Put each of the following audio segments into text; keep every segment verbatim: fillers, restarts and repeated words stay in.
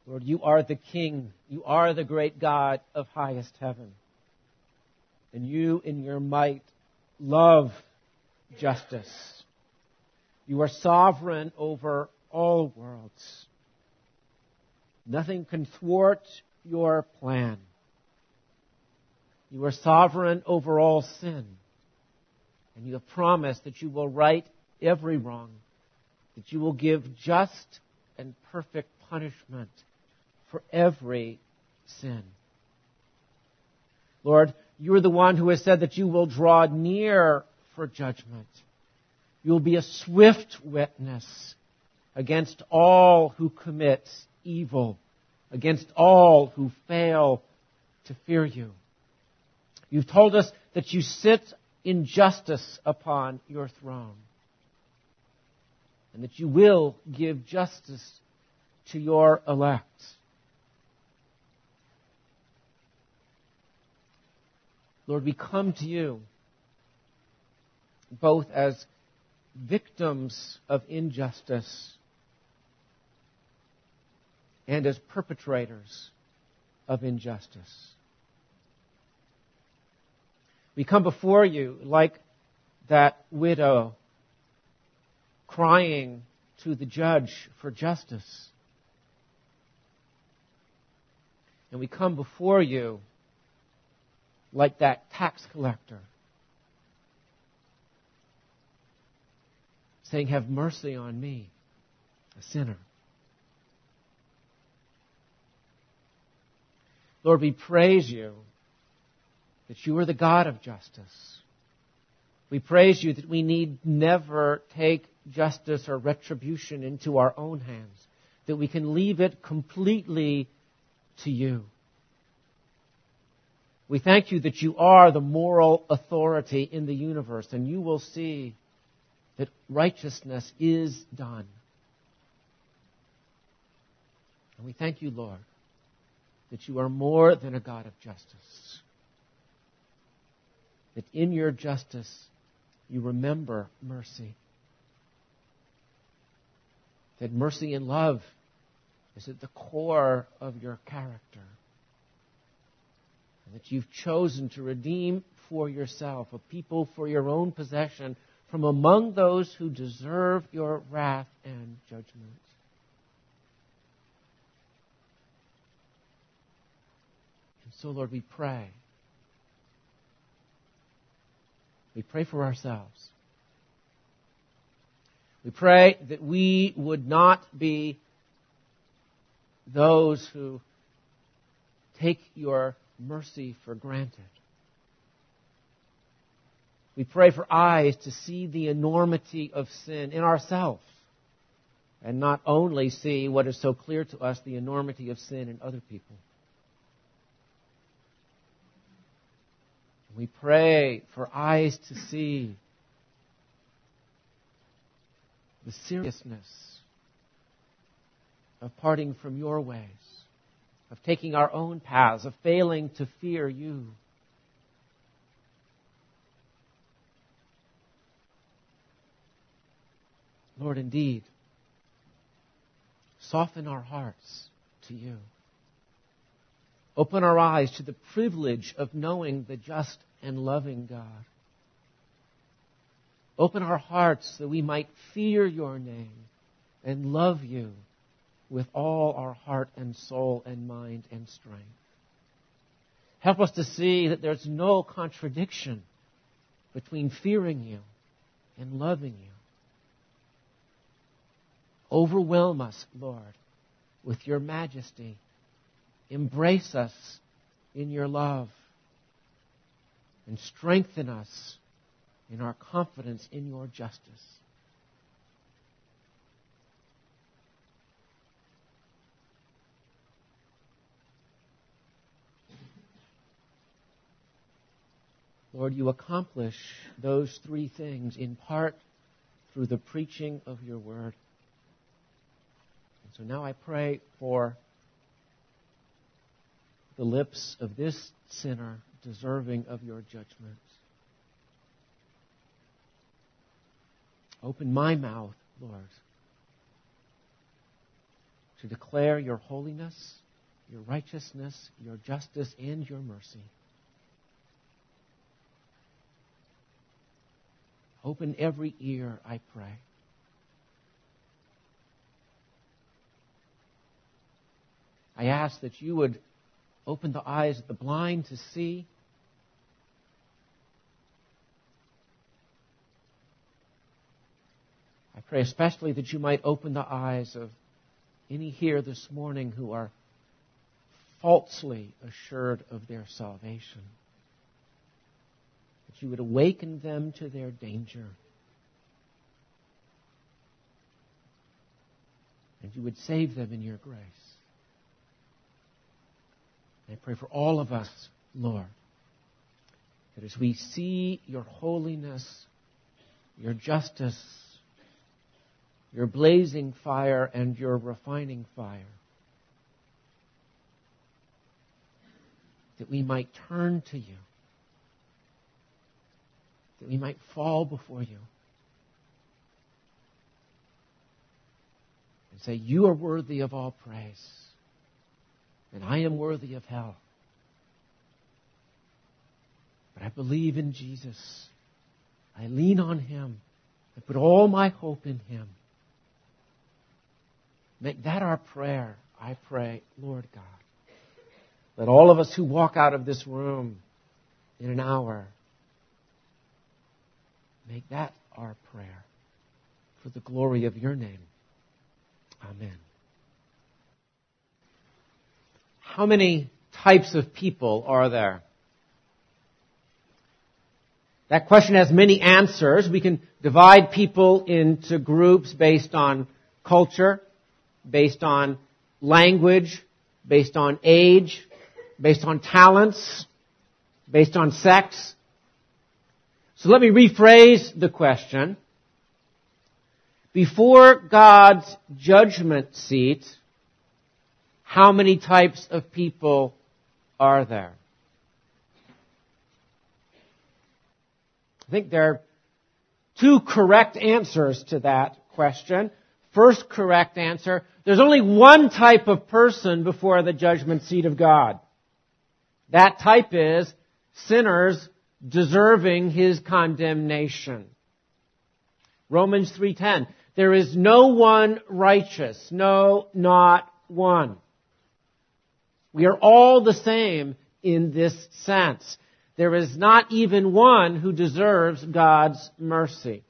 Lord, you are the King. You are the great God of highest heaven. And you, in your might, love justice. You are sovereign over all worlds. Nothing can thwart your plan. You are sovereign over all sin. And you have promised that you will right every wrong, that you will give just and perfect punishment for every sin. Lord, you are the one who has said that you will draw near for judgment. You will be a swift witness against all who commit evil, against all who fail to fear you. You've told us that you sit in justice upon your throne, and that you will give justice to your elect. Lord, we come to you both as victims of injustice and as perpetrators of injustice. We come before you like that widow crying to the judge for justice. And we come before you like that tax collector, saying, have mercy on me, a sinner. Lord, we praise you that you are the God of justice. We praise you that we need never take justice or retribution into our own hands, that we can leave it completely to you. We thank you that you are the moral authority in the universe, and you will see that righteousness is done. And we thank you, Lord, that you are more than a God of justice. That in your justice, you remember mercy. That mercy and love is at the core of your character. And that you've chosen to redeem for yourself a people for your own possession from among those who deserve your wrath and judgment. And so, Lord, we pray. We pray for ourselves. We pray that we would not be those who take your mercy for granted. We pray for eyes to see the enormity of sin in ourselves, and not only see what is so clear to us, the enormity of sin in other people. We pray for eyes to see the seriousness of parting from your ways, of taking our own paths, of failing to fear you. Lord, indeed, soften our hearts to you. Open our eyes to the privilege of knowing the just and loving God. Open our hearts that we might fear your name and love you with all our heart and soul and mind and strength. Help us to see that there's no contradiction between fearing you and loving you. Overwhelm us, Lord, with your majesty. Embrace us in your love. And strengthen us in our confidence in your justice. Lord, you accomplish those three things in part through the preaching of your word. And so now I pray for the lips of this sinner deserving of your judgment. Open my mouth, Lord, to declare your holiness, your righteousness, your justice, and your mercy. Open every ear, I pray. I ask that you would open the eyes of the blind to see. I pray especially that you might open the eyes of any here this morning who are falsely assured of their salvation. That you would awaken them to their danger. And you would save them in your grace. I pray for all of us, Lord, that as we see your holiness, your justice, your blazing fire, and your refining fire, that we might turn to you, that we might fall before you, and say, you are worthy of all praise. And I am worthy of hell. But I believe in Jesus. I lean on Him. I put all my hope in Him. Make that our prayer, I pray, Lord God. Let all of us who walk out of this room in an hour, make that our prayer for the glory of your name. Amen. How many types of people are there? That question has many answers. We can divide people into groups based on culture, based on language, based on age, based on talents, based on sex. So let me rephrase the question. Before God's judgment seat, how many types of people are there? I think there are two correct answers to that question. First correct answer, there's only one type of person before the judgment seat of God. That type is sinners deserving His condemnation. Romans three ten, there is no one righteous, no, not one. We are all the same in this sense. There is not even one who deserves God's mercy.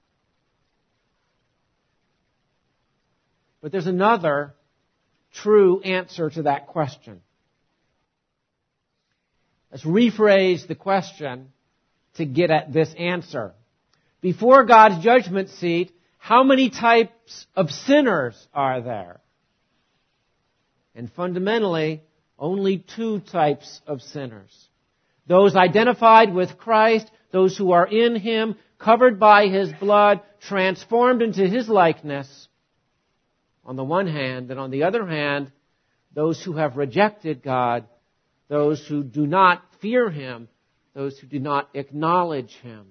But there's another true answer to that question. Let's rephrase the question to get at this answer. Before God's judgment seat, how many types of sinners are there? And fundamentally, only two types of sinners. Those identified with Christ, those who are in Him, covered by His blood, transformed into His likeness, on the one hand, and on the other hand, those who have rejected God, those who do not fear Him, those who do not acknowledge Him.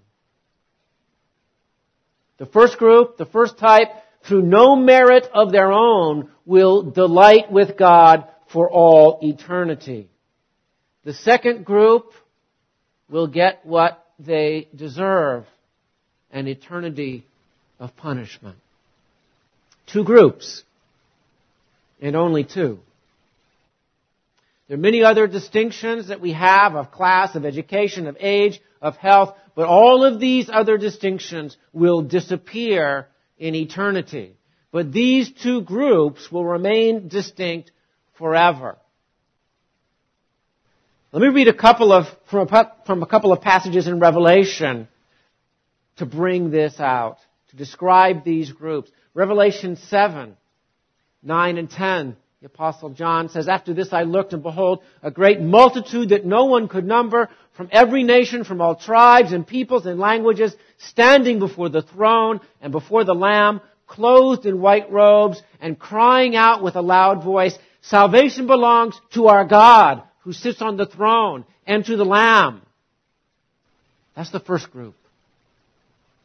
The first group, the first type, through no merit of their own, will delight with God for all eternity. The second group will get what they deserve, an eternity of punishment. Two groups, and only two. There are many other distinctions that we have of class, of education, of age, of health, but all of these other distinctions will disappear in eternity. But these two groups will remain distinct forever. Let me read a couple of from a, from a couple of passages in Revelation to bring this out, to describe these groups. Revelation seven, nine and ten. The Apostle John says, after this I looked, and behold, a great multitude that no one could number, from every nation, from all tribes and peoples and languages, standing before the throne and before the Lamb, clothed in white robes, and crying out with a loud voice, salvation belongs to our God, who sits on the throne, and to the Lamb. That's the first group.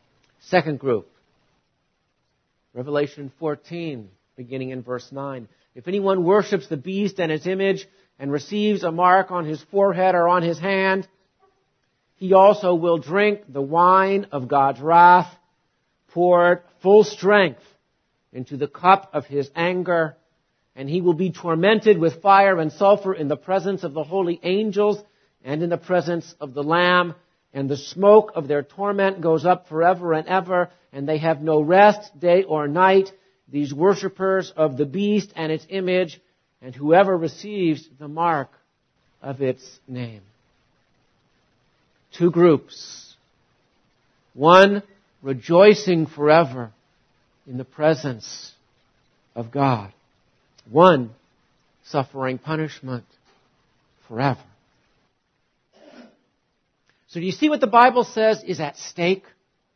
Second group. Revelation fourteen, beginning in verse nine. If anyone worships the beast and its image and receives a mark on his forehead or on his hand, he also will drink the wine of God's wrath, poured full strength into the cup of his anger, and he will be tormented with fire and sulfur in the presence of the holy angels and in the presence of the Lamb. And the smoke of their torment goes up forever and ever, and they have no rest day or night, these worshippers of the beast and its image, and whoever receives the mark of its name. Two groups. One rejoicing forever in the presence of God. One suffering punishment forever. So do you see what the Bible says is at stake?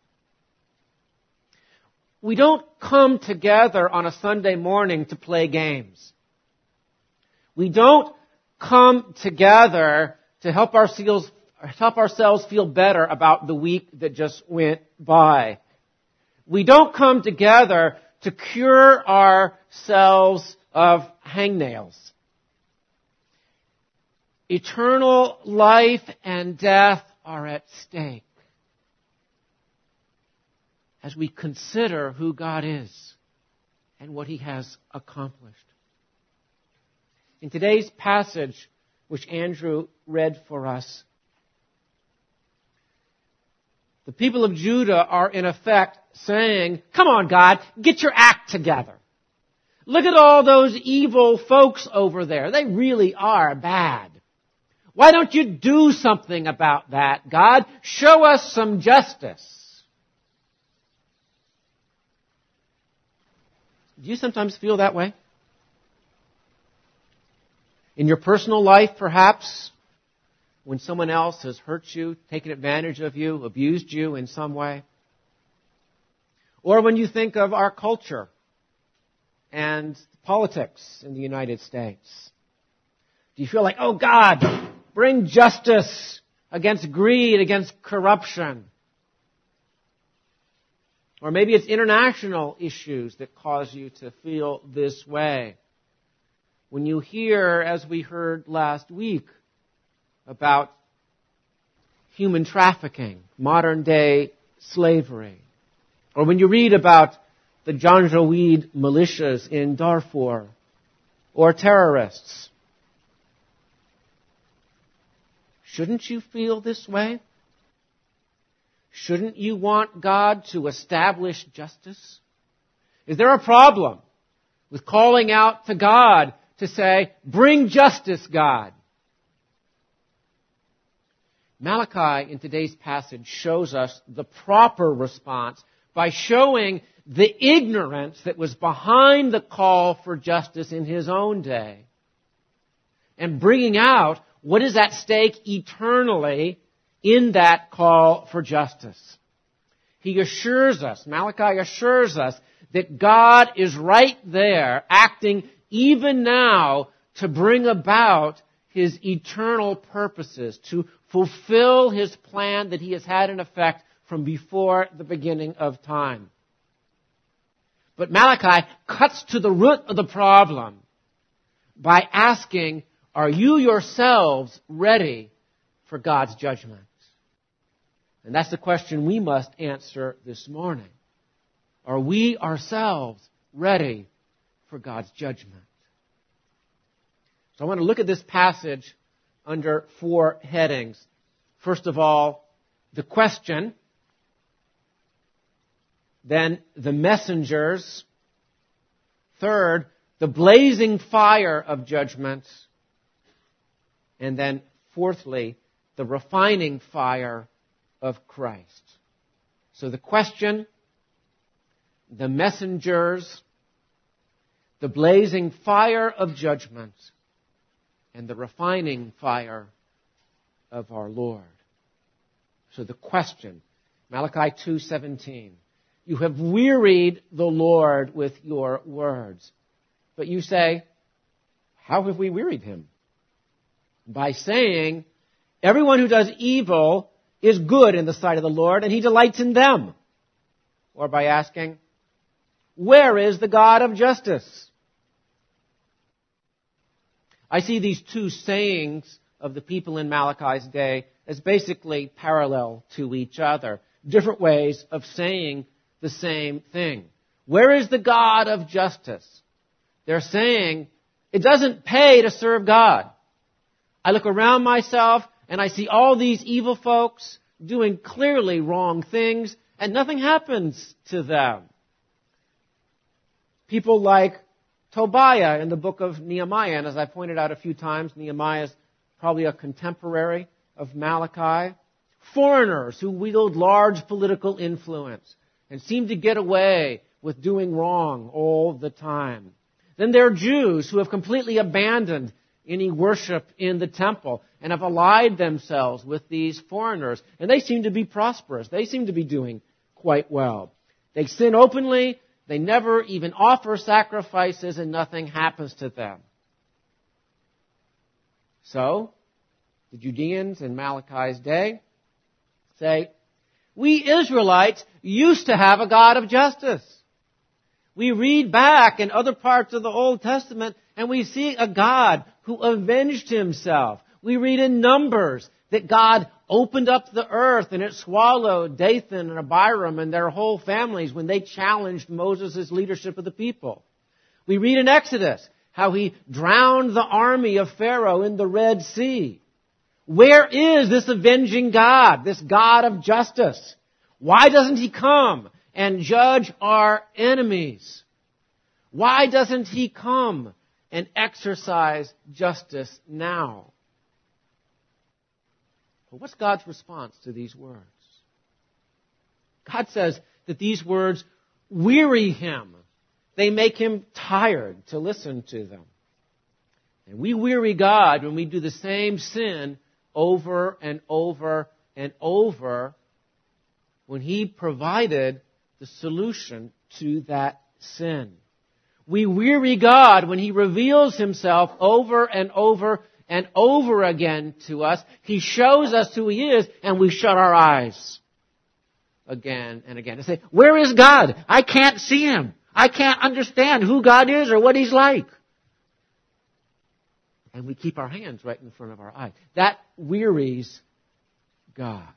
We don't come together on a Sunday morning to play games. We don't come together to help ourselves, help ourselves feel better about the week that just went by. We don't come together to cure ourselves of hangnails. Eternal life and death are at stake as we consider who God is and what He has accomplished. In today's passage, which Andrew read for us, the people of Judah are in effect saying, "Come on, God, get your act together. Look at all those evil folks over there. They really are bad. Why don't you do something about that, God? Show us some justice." Do you sometimes feel that way? In your personal life, perhaps, when someone else has hurt you, taken advantage of you, abused you in some way? Or when you think of our culture and politics in the United States? Do you feel like, oh God, bring justice against greed, against corruption? Or maybe it's international issues that cause you to feel this way. When you hear, as we heard last week, about human trafficking, modern day slavery. Or when you read about the Janjaweed militias in Darfur, or terrorists. Shouldn't you feel this way? Shouldn't you want God to establish justice? Is there a problem with calling out to God to say, bring justice, God? Malachi, in today's passage, shows us the proper response by showing the ignorance that was behind the call for justice in his own day, and bringing out what is at stake eternally in that call for justice. He assures us, Malachi assures us, that God is right there, acting even now to bring about His eternal purposes, to fulfill His plan that He has had in effect from before the beginning of time. But Malachi cuts to the root of the problem by asking, are you yourselves ready for God's judgment? And that's the question we must answer this morning. Are we ourselves ready for God's judgment? So I want to look at this passage under four headings. First of all, the question. Then the messengers. Third, the blazing fire of judgment. And then fourthly, the refining fire of Christ. So the question, the messengers, the blazing fire of judgment, and the refining fire of our Lord. So the question, Malachi two seventeen. You have wearied the Lord with your words. But you say, how have we wearied Him? By saying, everyone who does evil is good in the sight of the Lord, and He delights in them. Or by asking, where is the God of justice? I see these two sayings of the people in Malachi's day as basically parallel to each other. Different ways of saying the same thing. Where is the God of justice? They're saying, it doesn't pay to serve God. I look around myself and I see all these evil folks doing clearly wrong things, and nothing happens to them. People like Tobiah in the book of Nehemiah, and as I pointed out a few times, Nehemiah is probably a contemporary of Malachi. Foreigners who wield large political influence and seem to get away with doing wrong all the time. Then there are Jews who have completely abandoned any worship in the temple and have allied themselves with these foreigners. And they seem to be prosperous. They seem to be doing quite well. They sin openly. They never even offer sacrifices, and nothing happens to them. So, the Judeans in Malachi's day say, we Israelites used to have a God of justice. We read back in other parts of the Old Testament and we see a God who avenged himself. We read in Numbers that God opened up the earth and it swallowed Dathan and Abiram and their whole families when they challenged Moses' leadership of the people. We read in Exodus how he drowned the army of Pharaoh in the Red Sea. Where is this avenging God, this God of justice? Why doesn't he come and judge our enemies? Why doesn't he come and exercise justice now? Well, what's God's response to these words? God says that these words weary him. They make him tired to listen to them. And we weary God when we do the same sin over and over and over when he provided the solution to that sin. We weary God when he reveals himself over and over and over again to us. He shows us who he is, and we shut our eyes again and again and say, where is God? I can't see him. I can't understand who God is or what he's like. And we keep our hands right in front of our eyes. That wearies God.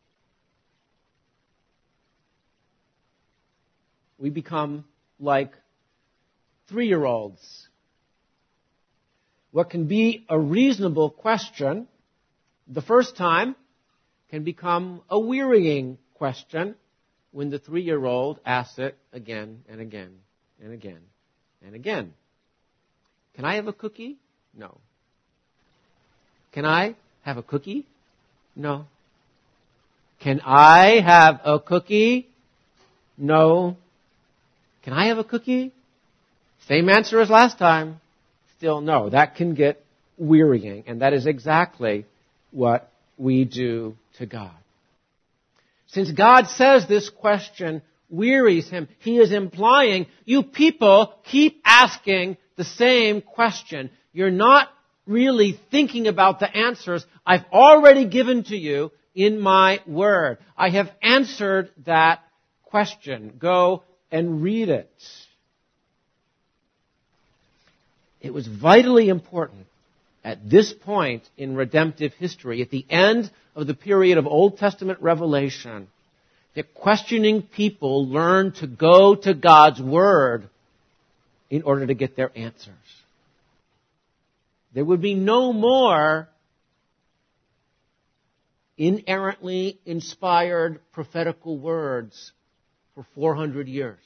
We become like three-year-olds. What can be a reasonable question the first time can become a wearying question when the three-year-old asks it again and again and again and again. Can I have a cookie? No. Can I have a cookie? No. Can I have a cookie? No. Can I have a cookie? Same answer as last time. Still no. That can get wearying, and that is exactly what we do to God. Since God says this question wearies him, he is implying you people keep asking the same question. You're not really thinking about the answers I've already given to you in my word. I have answered that question. Go and read it. It was vitally important at this point in redemptive history, at the end of the period of Old Testament revelation, that questioning people learn to go to God's Word in order to get their answers. There would be no more inerrantly inspired prophetical words for four hundred years.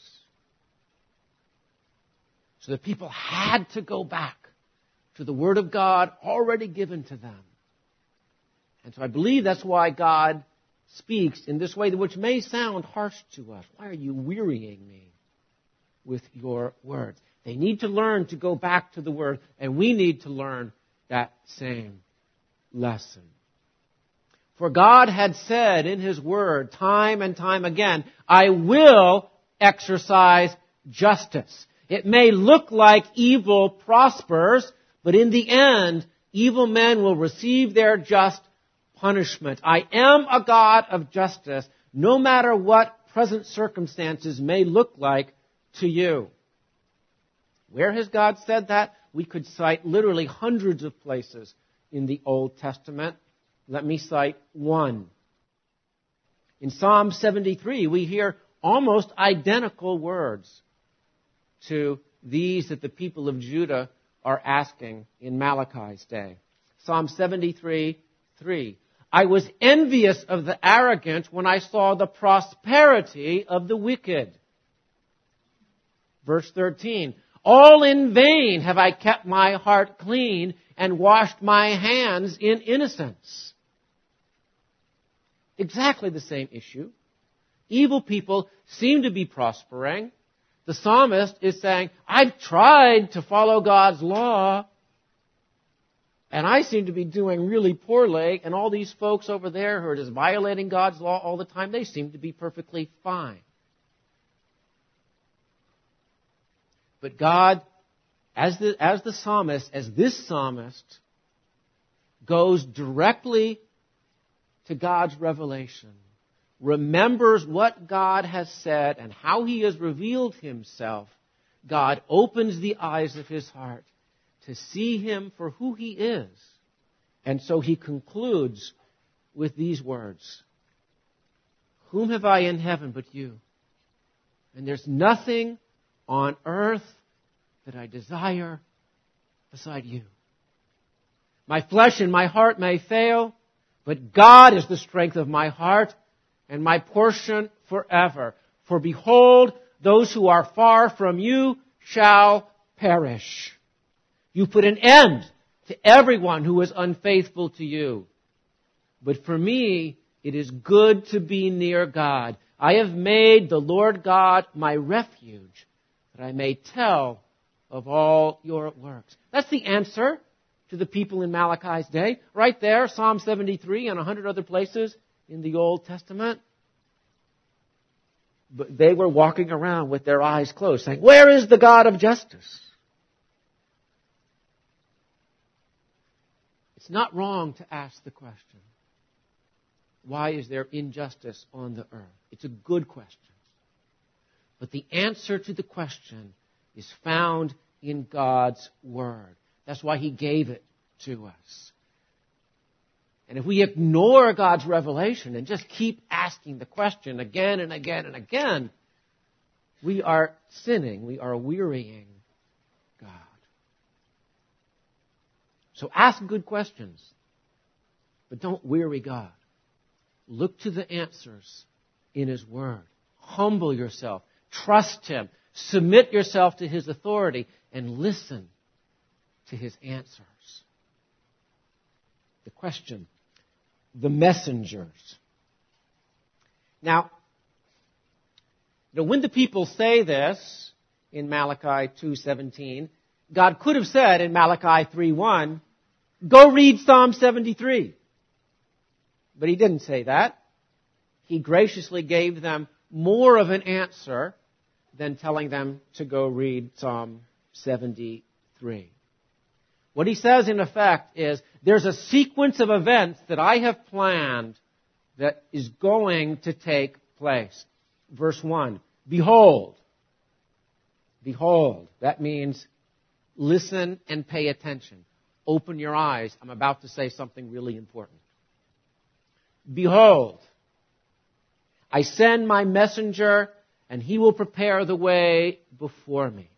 So the people had to go back to the Word of God already given to them. And so I believe that's why God speaks in this way, which may sound harsh to us. Why are you wearying me with your words? They need to learn to go back to the Word, and we need to learn that same lesson. For God had said in His Word time and time again, I will exercise justice. It may look like evil prospers, but in the end, evil men will receive their just punishment. I am a God of justice, no matter what present circumstances may look like to you. Where has God said that? We could cite literally hundreds of places in the Old Testament. Let me cite one. In Psalm seventy-three, we hear almost identical words to these that the people of Judah are asking in Malachi's day. Psalm seventy-three, three. I was envious of the arrogant when I saw the prosperity of the wicked. Verse thirteen. All in vain have I kept my heart clean and washed my hands in innocence. Exactly the same issue. Evil people seem to be prospering. The psalmist is saying, I've tried to follow God's law, and I seem to be doing really poorly, and all these folks over there who are just violating God's law all the time, they seem to be perfectly fine. But God, as the, as the psalmist, as this psalmist, goes directly to God's revelation, remembers what God has said and how He has revealed Himself, God opens the eyes of his heart to see Him for who He is. And so he concludes with these words, whom have I in heaven but you? And there's nothing on earth that I desire beside you. My flesh and my heart may fail, but God is the strength of my heart and my portion forever. For behold, those who are far from you shall perish. You put an end to everyone who is unfaithful to you. But for me, it is good to be near God. I have made the Lord God my refuge, that I may tell of all your works. That's the answer to the people in Malachi's day. Right there, Psalm seventy-three and a hundred other places in the Old Testament. But they were walking around with their eyes closed, saying, where is the God of justice? It's not wrong to ask the question, why is there injustice on the earth? It's a good question. But the answer to the question is found in God's Word. That's why He gave it to us. And if we ignore God's revelation and just keep asking the question again and again and again, we are sinning. We are wearying God. So ask good questions, but don't weary God. Look to the answers in His Word. Humble yourself. Trust Him. Submit yourself to His authority and listen to His answers. The question, the messengers. Now, you know, when the people say this in Malachi two seventeen, God could have said in Malachi three one, go read Psalm seventy-three. But He didn't say that. He graciously gave them more of an answer than telling them to go read Psalm seventy-three. What He says, in effect, is there's a sequence of events that I have planned that is going to take place. Verse one, behold. Behold. That means listen and pay attention. Open your eyes. I'm about to say something really important. Behold, I send my messenger, and he will prepare the way before me.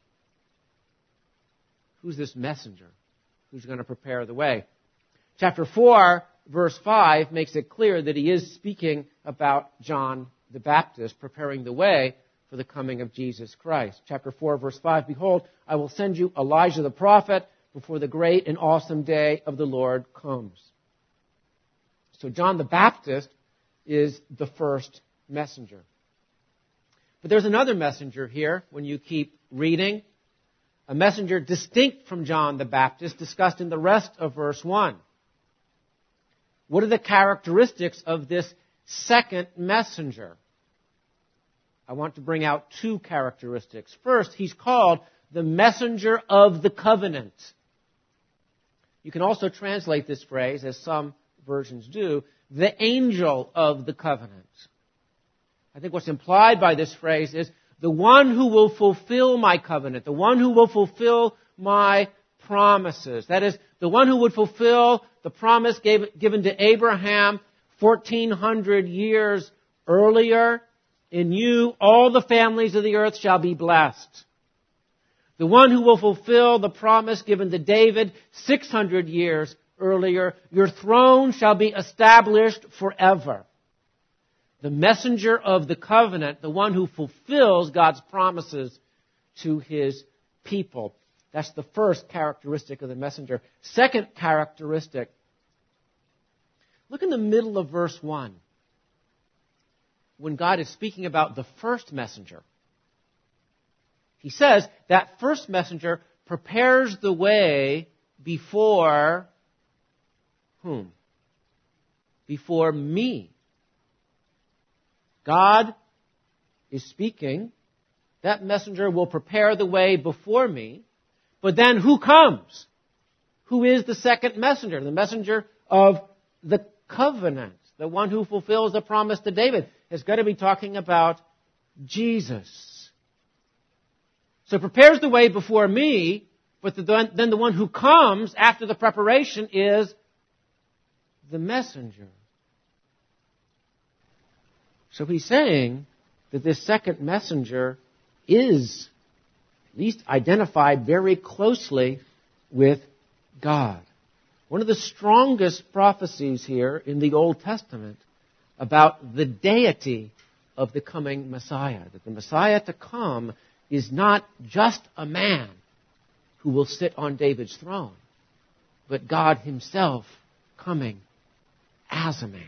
Who's this messenger? Who's going to prepare the way? Chapter four, verse five, makes it clear that he is speaking about John the Baptist preparing the way for the coming of Jesus Christ. Chapter four, verse five, behold, I will send you Elijah the prophet before the great and awesome day of the Lord comes. So John the Baptist is the first messenger. But there's another messenger here when you keep reading. A messenger distinct from John the Baptist discussed in the rest of verse one. What are the characteristics of this second messenger? I want to bring out two characteristics. First, he's called the messenger of the covenant. You can also translate this phrase, as some versions do, the angel of the covenant. I think what's implied by this phrase is the one who will fulfill my covenant, the one who will fulfill my promises. That is, the one who would fulfill the promise gave, given to Abraham fourteen hundred years earlier. In you, all the families of the earth shall be blessed. The one who will fulfill the promise given to David six hundred years earlier. Your throne shall be established forever. The messenger of the covenant, the one who fulfills God's promises to his people. That's the first characteristic of the messenger. Second characteristic. Look in the middle of verse one. When God is speaking about the first messenger. He says that first messenger prepares the way before whom? Before me. God is speaking. That messenger will prepare the way before me. But then who comes? Who is the second messenger? The messenger of the covenant. The one who fulfills the promise to David. Is going to be talking about Jesus. So prepares the way before me, but the, then the one who comes after the preparation is the messenger. So he's saying that this second messenger is at least identified very closely with God. One of the strongest prophecies here in the Old Testament about the deity of the coming Messiah. That the Messiah to come is not just a man who will sit on David's throne, but God himself coming as a man.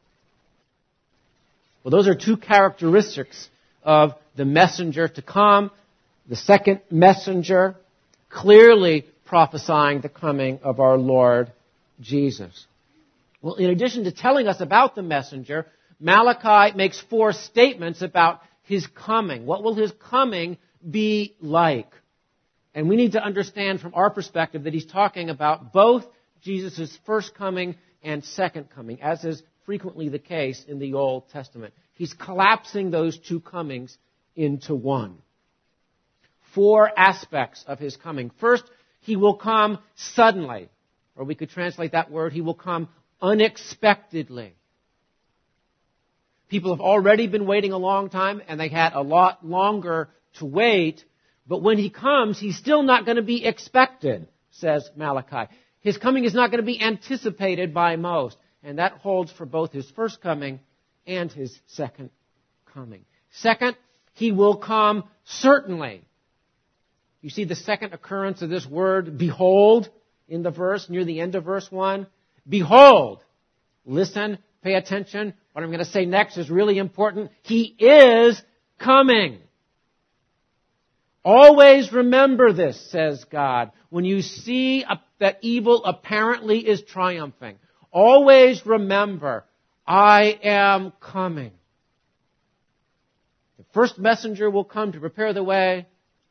Well, those are two characteristics of the messenger to come. The second messenger clearly prophesying the coming of our Lord Jesus. Well, in addition to telling us about the messenger, Malachi makes four statements about his coming. What will his coming be like? And we need to understand from our perspective that he's talking about both Jesus' first coming and second coming, as is frequently the case in the Old Testament. He's collapsing those two comings into one. Four aspects of his coming. First, he will come suddenly, or we could translate that word, he will come unexpectedly. People have already been waiting a long time, and they had a lot longer to wait. But when he comes, he's still not going to be expected, says Malachi. His coming is not going to be anticipated by most. And that holds for both his first coming and his second coming. Second, he will come certainly. You see the second occurrence of this word, behold, in the verse, near the end of verse one. Behold. Listen, pay attention. What I'm going to say next is really important. He is coming. Always remember this, says God, when you see that evil apparently is triumphing. Always remember, I am coming. The first messenger will come to prepare the way.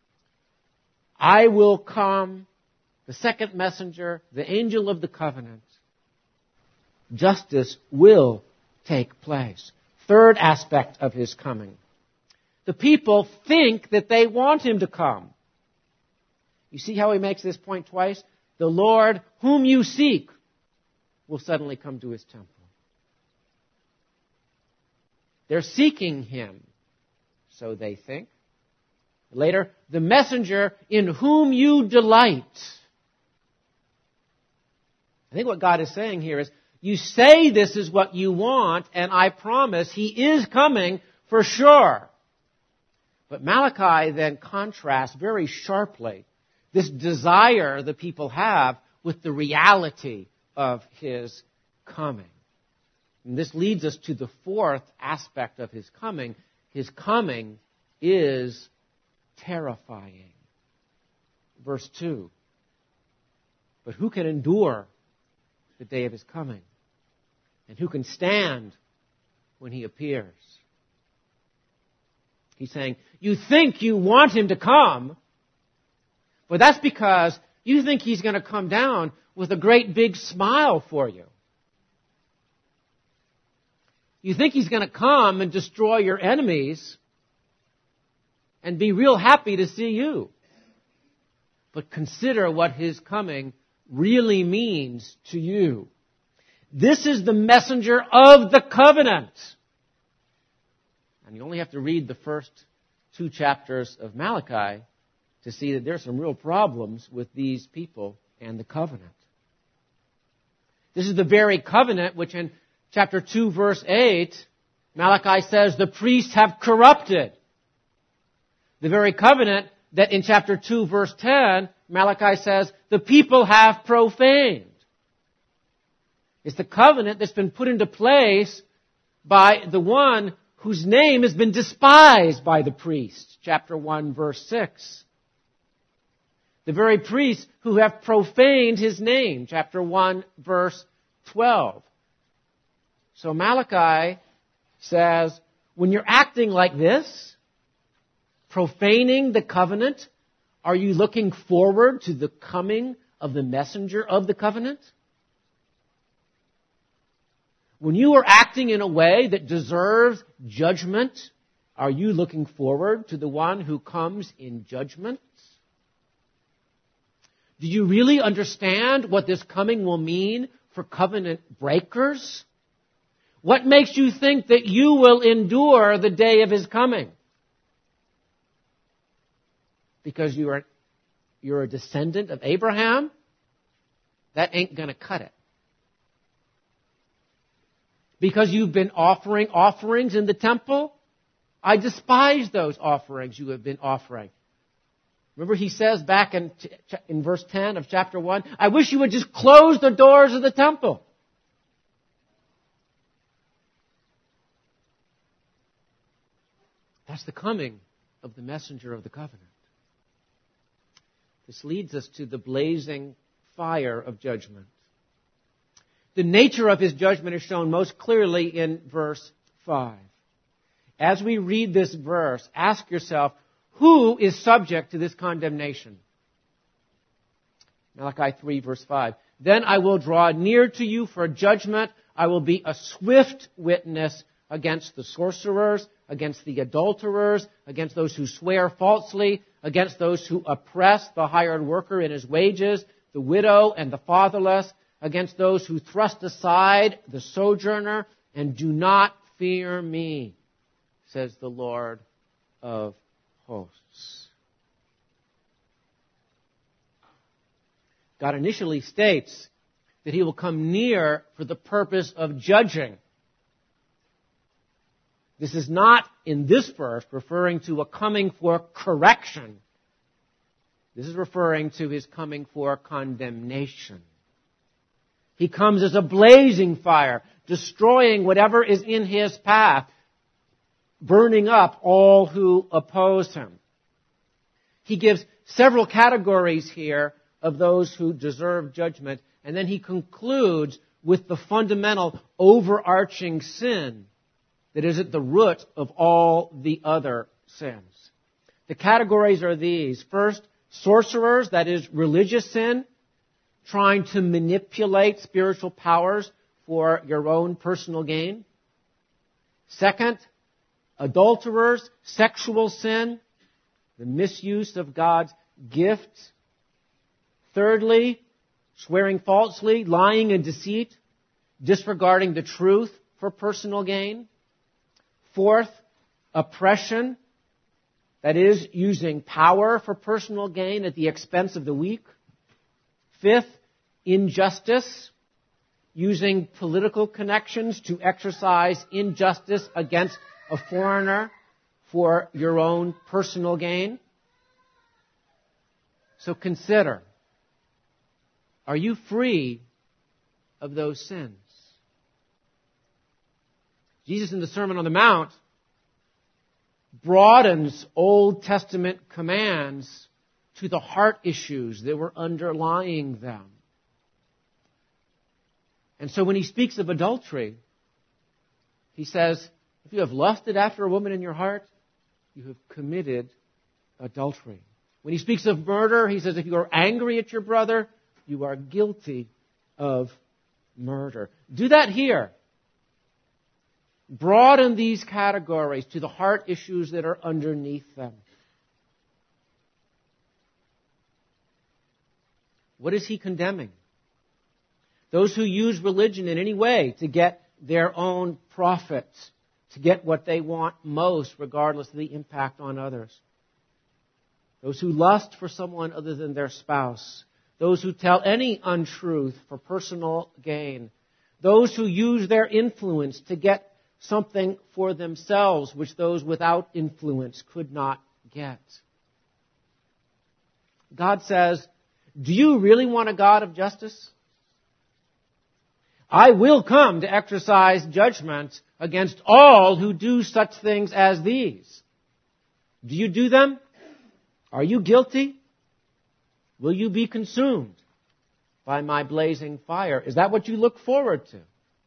I will come. The second messenger, the angel of the covenant. Justice will take place. Third aspect of his coming. The people think that they want him to come. You see how he makes this point twice? The Lord whom you seek will suddenly come to his temple. They're seeking him, so they think. Later, the messenger in whom you delight. I think what God is saying here is, you say this is what you want, and I promise he is coming for sure. But Malachi then contrasts very sharply this desire the people have with the reality of his coming. And this leads us to the fourth aspect of his coming. His coming is terrifying. Verse two. But who can endure the day of his coming? And who can stand when he appears? He's saying, you think you want him to come, but that's because you think he's going to come down with a great big smile for you. You think he's going to come and destroy your enemies and be real happy to see you. but consider what his coming really means to you. This is the messenger of the covenant. And you only have to read the first two chapters of Malachi to see that there are some real problems with these people and the covenant. This is the very covenant which in chapter two, verse eight, Malachi says the priests have corrupted. The very covenant that in chapter two, verse ten, Malachi says the people have profaned. It's the covenant that's been put into place by the one whose name has been despised by the priests. Chapter one, verse six. The very priests who have profaned his name. Chapter one, verse twelve. So Malachi says, when you're acting like this, profaning the covenant, are you looking forward to the coming of the messenger of the covenant? When you are acting in a way that deserves judgment, are you looking forward to the one who comes in judgment? Do you really understand what this coming will mean for covenant breakers? What makes you think that you will endure the day of his coming? Because you are, you're a descendant of Abraham? That ain't going to cut it. Because you've been offering offerings in the temple? I despise those offerings you have been offering. Remember he says back in, in verse ten of chapter one, I wish you would just close the doors of the temple. That's the coming of the messenger of the covenant. This leads us to the blazing fire of judgment. The nature of his judgment is shown most clearly in verse five. As we read this verse, ask yourself, who is subject to this condemnation? Malachi three, verse five. Then I will draw near to you for judgment. I will be a swift witness against the sorcerers, against the adulterers, against those who swear falsely, against those who oppress the hired worker in his wages, the widow and the fatherless, against those who thrust aside the sojourner and do not fear me, says the Lord of hosts. God initially states that he will come near for the purpose of judging. This is not, in this verse, referring to a coming for correction. This is referring to his coming for condemnation. He comes as a blazing fire, destroying whatever is in his path, burning up all who oppose him. He gives several categories here of those who deserve judgment, and then he concludes with the fundamental overarching sin that is at the root of all the other sins. The categories are these. First, sorcerers, that is religious sin, trying to manipulate spiritual powers for your own personal gain. Second, adulterers, sexual sin, the misuse of God's gift. Thirdly, swearing falsely, lying and deceit, disregarding the truth for personal gain. Fourth, oppression, that is, using power for personal gain at the expense of the weak. Fifth, injustice, using political connections to exercise injustice against a foreigner for your own personal gain. So consider, are you free of those sins? Jesus in the Sermon on the Mount broadens Old Testament commands to the heart issues that were underlying them. And so when he speaks of adultery, he says, if you have lusted after a woman in your heart, you have committed adultery. When he speaks of murder, he says, if you are angry at your brother, you are guilty of murder. Do that here. Broaden these categories to the heart issues that are underneath them. What is he condemning? Those who use religion in any way to get their own profits, to get what they want most, regardless of the impact on others. Those who lust for someone other than their spouse. Those who tell any untruth for personal gain. Those who use their influence to get something for themselves which those without influence could not get. God says, do you really want a God of justice? I will come to exercise judgment against all who do such things as these. Do you do them? Are you guilty? Will you be consumed by my blazing fire? Is that what you look forward to?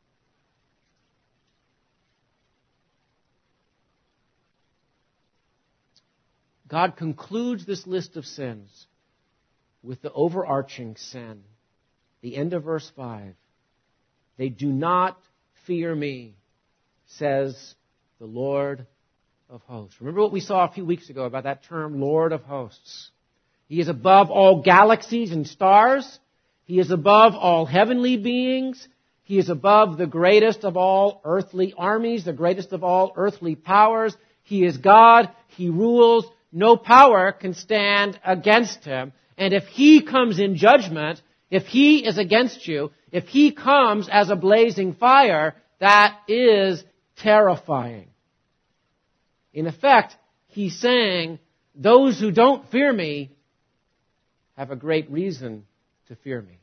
God concludes this list of sins with the overarching sin. The end of verse five. They do not fear me, says the Lord of hosts. Remember what we saw a few weeks ago about that term, Lord of hosts. He is above all galaxies and stars. He is above all heavenly beings. He is above the greatest of all earthly armies, the greatest of all earthly powers. He is God. He rules. No power can stand against him. And if he comes in judgment, if he is against you, if he comes as a blazing fire, that is terrifying. In effect, he's saying, those who don't fear me have a great reason to fear me.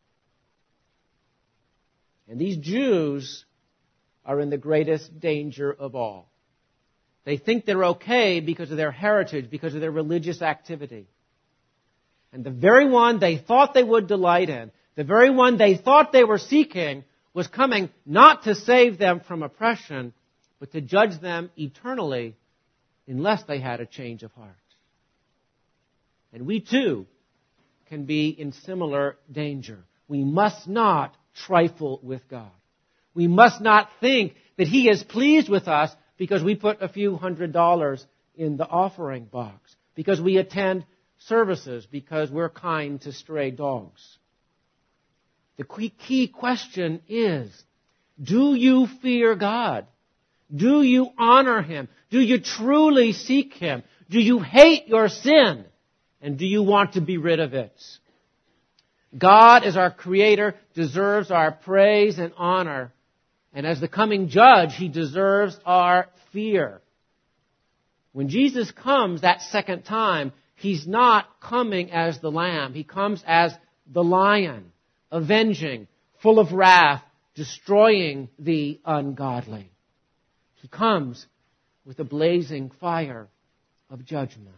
And these Jews are in the greatest danger of all. They think they're okay because of their heritage, because of their religious activity. And the very one they thought they would delight in, the very one they thought they were seeking, was coming not to save them from oppression, but to judge them eternally unless they had a change of heart. And we too can be in similar danger. We must not trifle with God. We must not think that He is pleased with us because we put a few hundred dollars in the offering box, because we attend services, because we're kind to stray dogs. The key question is, do you fear God? Do you honor Him? Do you truly seek Him? Do you hate your sin? And do you want to be rid of it? God, as our Creator, deserves our praise and honor. And as the coming judge, He deserves our fear. When Jesus comes that second time, He's not coming as the lamb. He comes as the lion, avenging, full of wrath, destroying the ungodly. He comes with a blazing fire of judgment.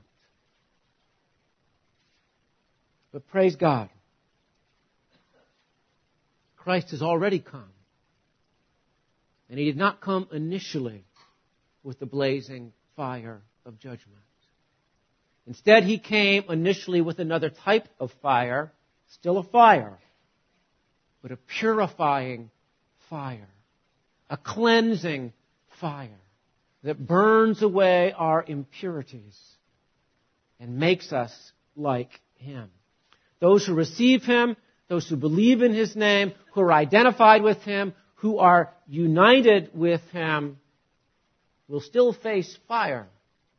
But praise God, Christ has already come. And He did not come initially with the blazing fire of judgment. Instead, He came initially with another type of fire, still a fire, but a purifying fire, a cleansing fire that burns away our impurities and makes us like Him. Those who receive Him, those who believe in His name, who are identified with Him, who are united with Him, will still face fire.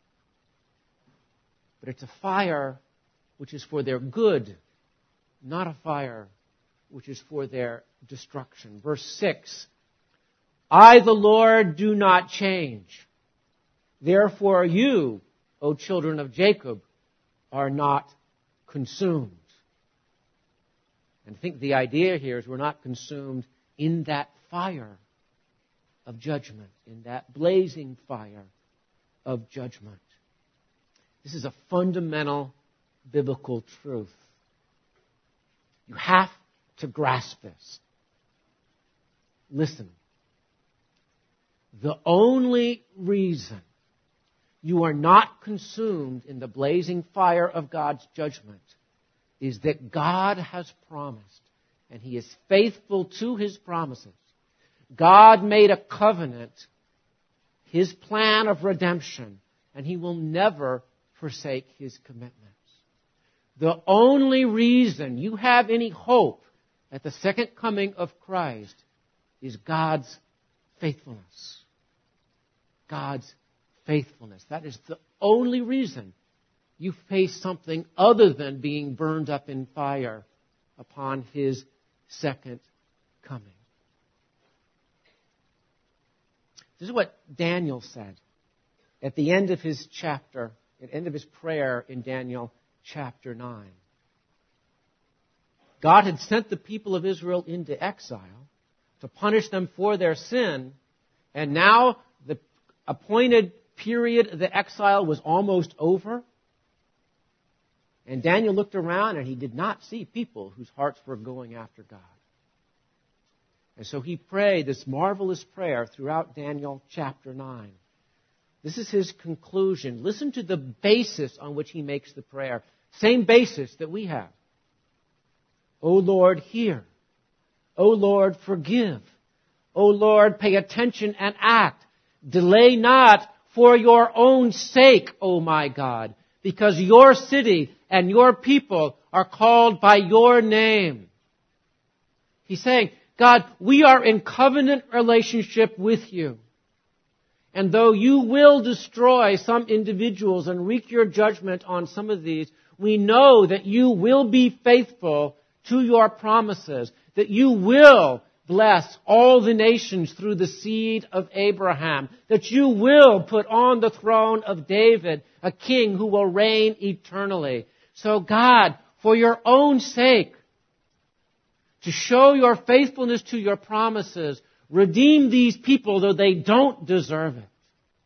But it's a fire which is for their good, not a fire which is for their destruction. Verse six, I, the Lord, do not change. Therefore you, O children of Jacob, are not consumed. And I think the idea here is we're not consumed in that fire of judgment, in that blazing fire of judgment. This is a fundamental biblical truth. You have to grasp this. Listen. The only reason you are not consumed in the blazing fire of God's judgment is that God has promised, and He is faithful to His promises. God made a covenant, His plan of redemption, and He will never forsake His commitments. The only reason you have any hope at the second coming of Christ is God's faithfulness. God's faithfulness. That is the only reason you face something other than being burned up in fire upon His second coming. This is what Daniel said at the end of his chapter, at the end of his prayer in Daniel chapter nine. God had sent the people of Israel into exile to punish them for their sin, and now the appointed period of the exile was almost over. And Daniel looked around and he did not see people whose hearts were going after God. And so he prayed this marvelous prayer throughout Daniel chapter nine. This is his conclusion. Listen to the basis on which he makes the prayer. Same basis that we have. O Lord, hear. O Lord, forgive. O Lord, pay attention and act. Delay not for your own sake, O my God, because your city and your people are called by your name. He's saying, God, we are in covenant relationship with you. And though you will destroy some individuals and wreak your judgment on some of these, we know that you will be faithful to your promises, that you will bless all the nations through the seed of Abraham, that you will put on the throne of David a king who will reign eternally. So God, for your own sake, to show your faithfulness to your promises, redeem these people though they don't deserve it.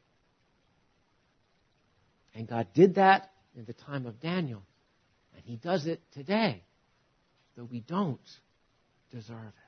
And God did that in the time of Daniel. And He does it today, though we don't deserve it.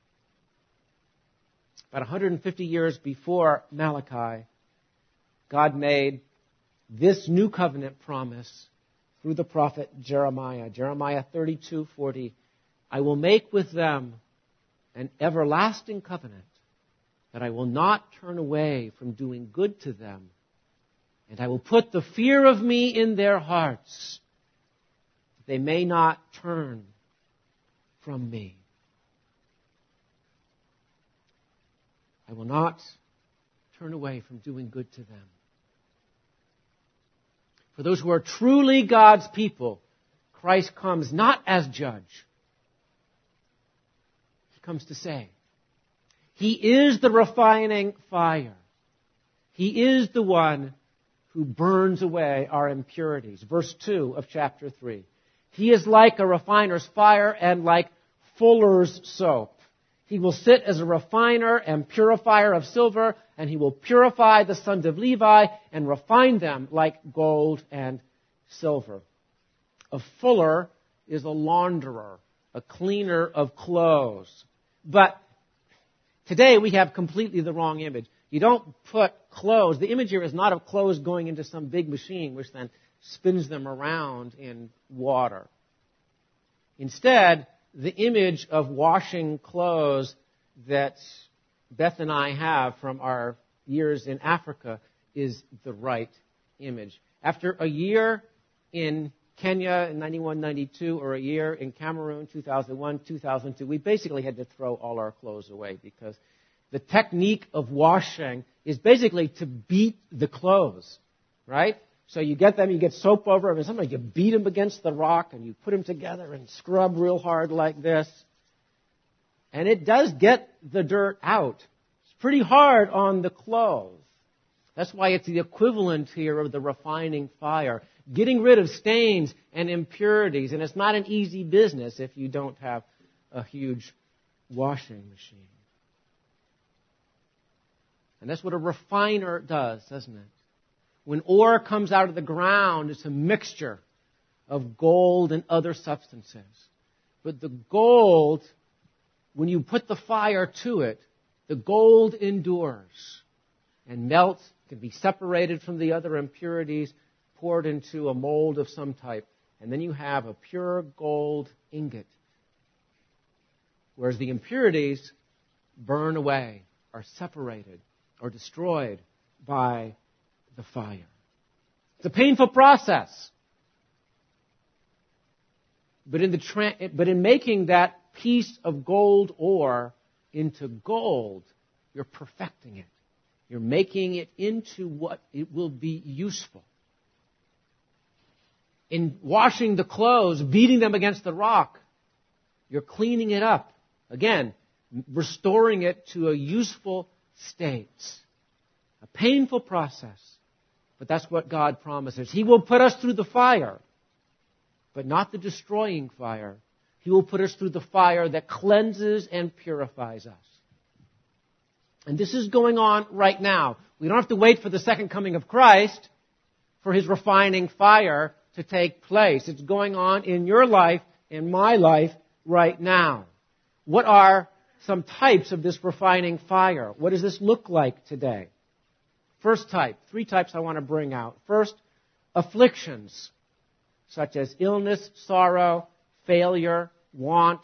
About one hundred fifty years before Malachi, God made this new covenant promise through the prophet Jeremiah. Jeremiah thirty-two forty. I will make with them an everlasting covenant, that I will not turn away from doing good to them, and I will put the fear of me in their hearts, that they may not turn from me. I will not turn away from doing good to them. For those who are truly God's people, Christ comes not as judge. He comes to save. He is the refining fire. He is the one who burns away our impurities. Verse two of chapter three. He is like a refiner's fire and like fuller's soap. He will sit as a refiner and purifier of silver, and He will purify the sons of Levi and refine them like gold and silver. A fuller is a launderer, a cleaner of clothes. But today we have completely the wrong image. You don't put clothes. The image here is not of clothes going into some big machine which then spins them around in water. Instead, the image of washing clothes that Beth and I have from our years in Africa is the right image. After a year in Kenya in ninety-one ninety-two or a year in Cameroon two thousand one two thousand two, we basically had to throw all our clothes away because the technique of washing is basically to beat the clothes, right? So you get them, you get soap over them, and sometimes you beat them against the rock, and you put them together and scrub real hard like this. And it does get the dirt out. It's pretty hard on the clothes. That's why it's the equivalent here of the refining fire. Getting rid of stains and impurities. And it's not an easy business if you don't have a huge washing machine. And that's what a refiner does, doesn't it? When ore comes out of the ground, it's a mixture of gold and other substances. But the gold, when you put the fire to it, the gold endures and melts, can be separated from the other impurities, poured into a mold of some type, and then you have a pure gold ingot. Whereas the impurities burn away, are separated, or destroyed by the fire. It's a painful process. But in, the tra- but in making that piece of gold ore into gold, you're perfecting it. You're making it into what it will be useful. In washing the clothes, beating them against the rock, you're cleaning it up. Again, restoring it to a useful state. A painful process. But that's what God promises. He will put us through the fire, but not the destroying fire. He will put us through the fire that cleanses and purifies us. And this is going on right now. We don't have to wait for the second coming of Christ for His refining fire to take place. It's going on in your life, in my life, right now. What are some types of this refining fire? What does this look like today? First type, three types I want to bring out. First, afflictions, such as illness, sorrow, failure, want.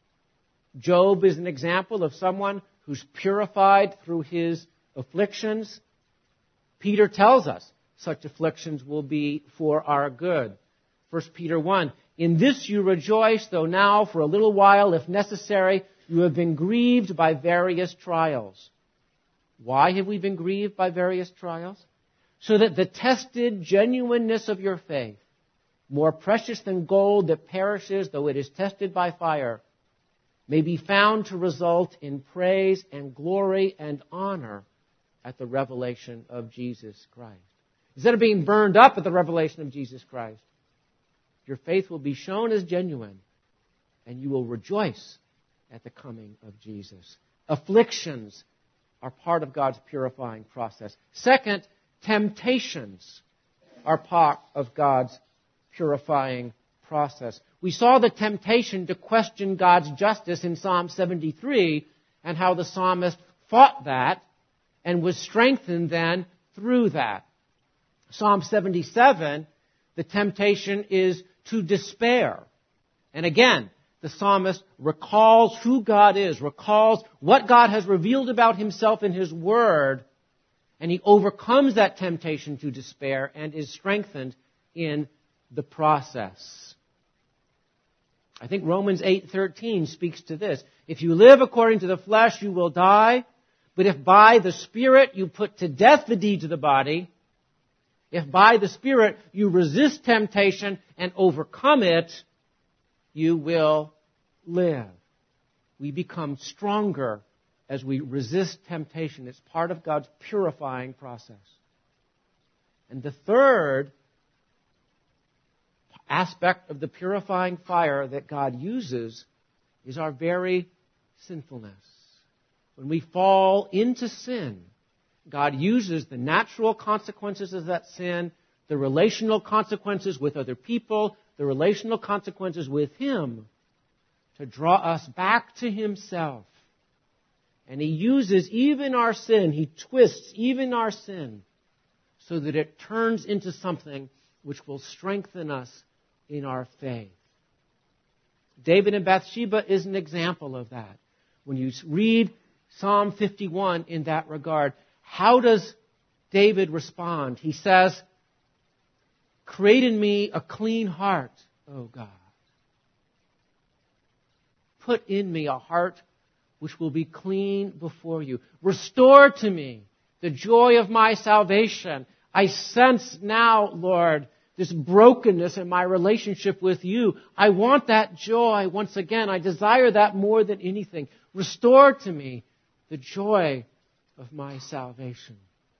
Job is an example of someone who's purified through his afflictions. Peter tells us such afflictions will be for our good. First Peter one, in this you rejoice, though now for a little while, if necessary, you have been grieved by various trials. Why have we been grieved by various trials? So that the tested genuineness of your faith, more precious than gold that perishes, though it is tested by fire, may be found to result in praise and glory and honor at the revelation of Jesus Christ. Instead of being burned up at the revelation of Jesus Christ, your faith will be shown as genuine, and you will rejoice at the coming of Jesus. Afflictions are part of God's purifying process. Second, temptations are part of God's purifying process. We saw the temptation to question God's justice in Psalm seventy-three and how the psalmist fought that and was strengthened then through that. Psalm seventy-seven, the temptation is to despair. And again, the psalmist recalls who God is, recalls what God has revealed about Himself in His Word, and he overcomes that temptation to despair and is strengthened in the process. I think Romans eight thirteen speaks to this. If you live according to the flesh, you will die. But if by the Spirit you put to death the deeds of the body, if by the Spirit you resist temptation and overcome it, you will live. We become stronger as we resist temptation. It's part of God's purifying process. And the third aspect of the purifying fire that God uses is our very sinfulness. When we fall into sin, God uses the natural consequences of that sin, the relational consequences with other people, the relational consequences with Him, to draw us back to Himself. And He uses even our sin, He twists even our sin, so that it turns into something which will strengthen us in our faith. David and Bathsheba is an example of that. When you read Psalm fifty-one in that regard, how does David respond? He says, "Create in me a clean heart, O God. Put in me a heart which will be clean before you. Restore to me the joy of my salvation." I sense now, Lord, this brokenness in my relationship with you. I want that joy once again. I desire that more than anything. Restore to me the joy of my salvation.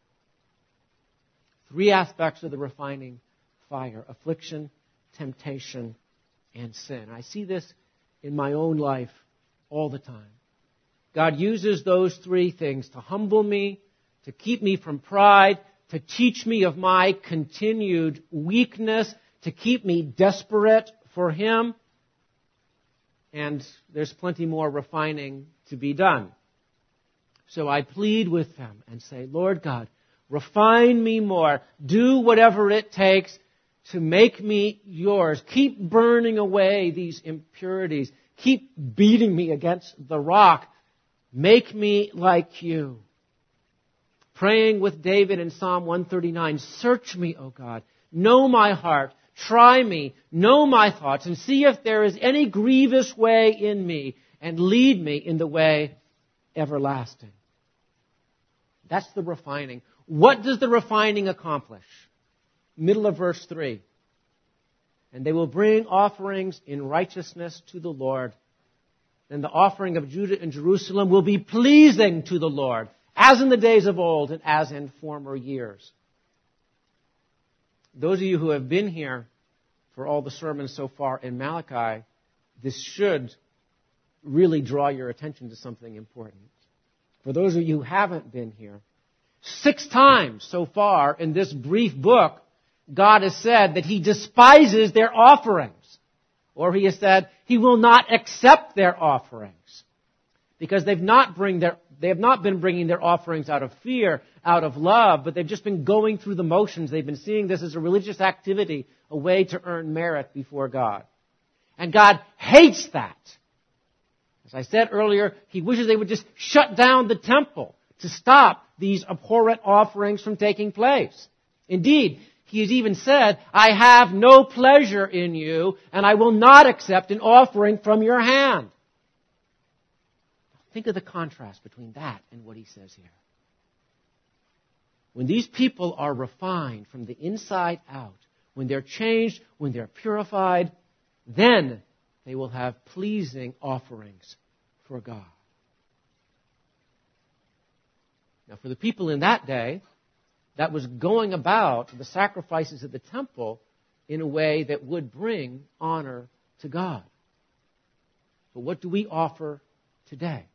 Three aspects of the refining fire: affliction, temptation, and sin. I see this in my own life all the time. God uses those three things to humble me, to keep me from pride, to teach me of my continued weakness, to keep me desperate for Him. And there's plenty more refining to be done. So I plead with them and say, Lord God, refine me more. Do whatever it takes to make me yours. Keep burning away these impurities. Keep beating me against the rock. Make me like you. Praying with David in Psalm one thirty-nine, search me, O God. Know my heart. try me, know my thoughts, and see if there is any grievous way in me, and lead me in the way everlasting. That's the refining. What does the refining accomplish? Middle of verse three. And they will bring offerings in righteousness to the Lord. Then the offering of Judah and Jerusalem will be pleasing to the Lord, as in the days of old and as in former years. Those of you who have been here for all the sermons so far in Malachi, this should really draw your attention to something important. For those of you who haven't been here, six times so far in this brief book, God has said that He despises their offerings. Or He has said He will not accept their offerings. Because they've not bring their, they have not been bringing their offerings out of fear, out of love, but they've just been going through the motions. They've been seeing this as a religious activity, a way to earn merit before God. And God hates that. As I said earlier, He wishes they would just shut down the temple to stop these abhorrent offerings from taking place. Indeed, He has even said, I have no pleasure in you, and I will not accept an offering from your hand. Think of the contrast between that and what He says here. When these people are refined from the inside out, when they're changed, when they're purified, then they will have pleasing offerings for God. Now, for the people in that day, that was going about the sacrifices of the temple in a way that would bring honor to God. But what do we offer today?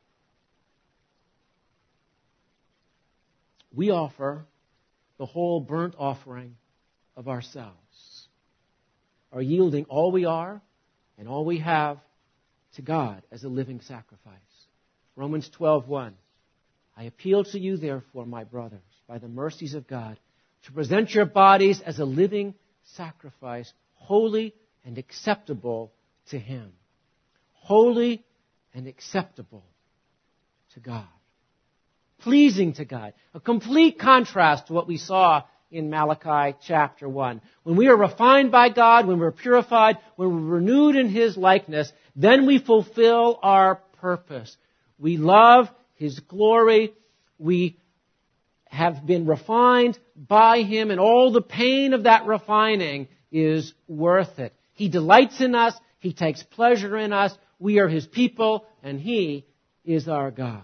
We offer the whole burnt offering of ourselves, are yielding all we are and all we have to God as a living sacrifice. Romans twelve one. I appeal to you, therefore, my brothers, by the mercies of God, to present your bodies as a living sacrifice, holy and acceptable to Him. Holy and acceptable to God. Pleasing to God. A complete contrast to what we saw in Malachi chapter one. When we are refined by God, when we're purified, when we're renewed in His likeness, then we fulfill our purpose. We love His glory. We have been refined by Him, and all the pain of that refining is worth it. He delights in us. He takes pleasure in us. We are His people, and He is our God.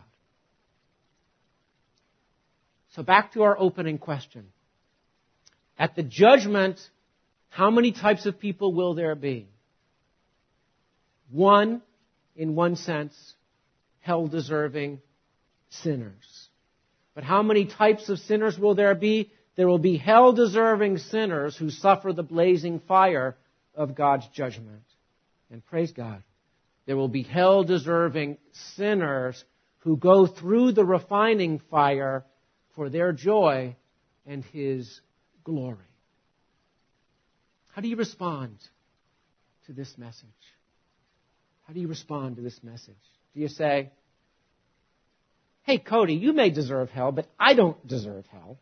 So back to our opening question. At the judgment, how many types of people will there be? One, in one sense, hell-deserving sinners. But how many types of sinners will there be? There will be hell-deserving sinners who suffer the blazing fire of God's judgment. And praise God, there will be hell-deserving sinners who go through the refining fire for their joy and His glory. How do you respond to this message? How do you respond to this message? Do you say, hey, Cody, you may deserve hell, but I don't deserve hell?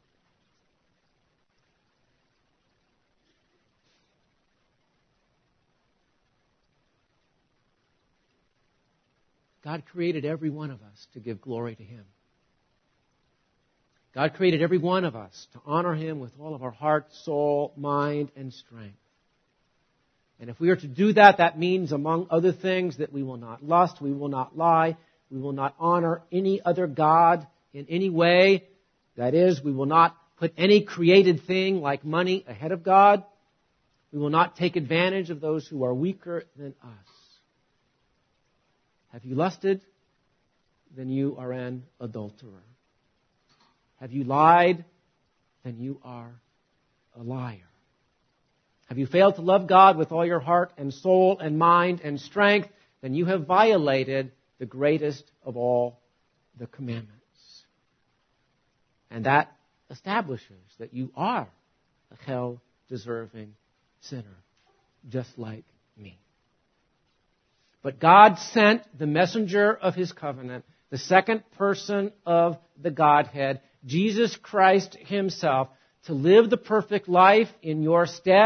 God created every one of us to give glory to Him. God created every one of us to honor Him with all of our heart, soul, mind, and strength. And if we are to do that, that means, among other things, that we will not lust, we will not lie, we will not honor any other god in any way. That is, we will not put any created thing like money ahead of God. We will not take advantage of those who are weaker than us. Have you lusted? Then you are an adulterer. Have you lied? Then you are a liar. Have you failed to love God with all your heart and soul and mind and strength? Then you have violated the greatest of all the commandments. And that establishes that you are a hell-deserving sinner, just like me. But God sent the messenger of His covenant, the second person of the Godhead, Jesus Christ Himself, to live the perfect life in your stead,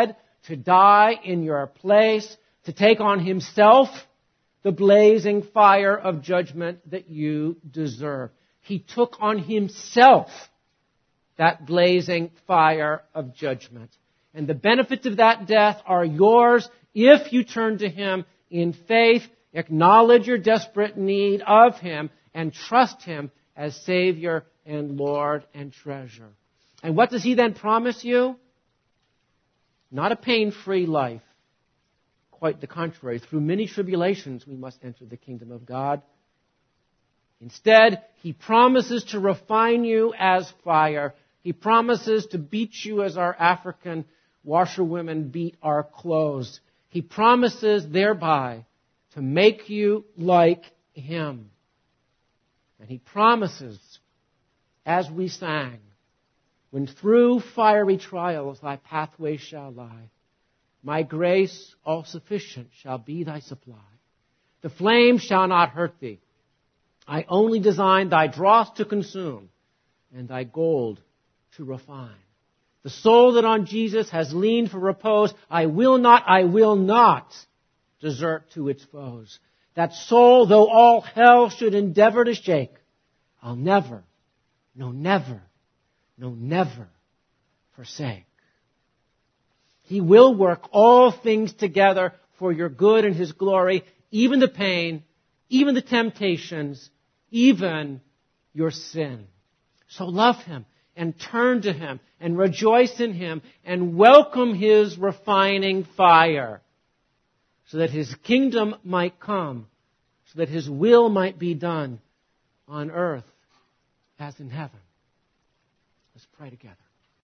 to die in your place, to take on himself the blazing fire of judgment that you deserve. He took on himself that blazing fire of judgment. And the benefits of that death are yours if you turn to him in faith, acknowledge your desperate need of him, and trust him as Savior and Lord and treasure. And what does he then promise you? Not a pain-free life. Quite the contrary. Through many tribulations we must enter the kingdom of God. Instead, he promises to refine you as fire. He promises to beat you as our African washerwomen beat our clothes. He promises thereby to make you like him. And he promises, as we sang, when through fiery trials thy pathway shall lie, my grace all sufficient shall be thy supply. The flame shall not hurt thee. I only design thy dross to consume and thy gold to refine. The soul that on Jesus has leaned for repose, I will not, I will not desert to its foes. That soul, though all hell should endeavor to shake, I'll never, no never, no never forsake. He will work all things together for your good and his glory, even the pain, even the temptations, even your sin. So love him and turn to him and rejoice in him and welcome his refining fire so that his kingdom might come, so that his will might be done on earth as in heaven. Let's pray together.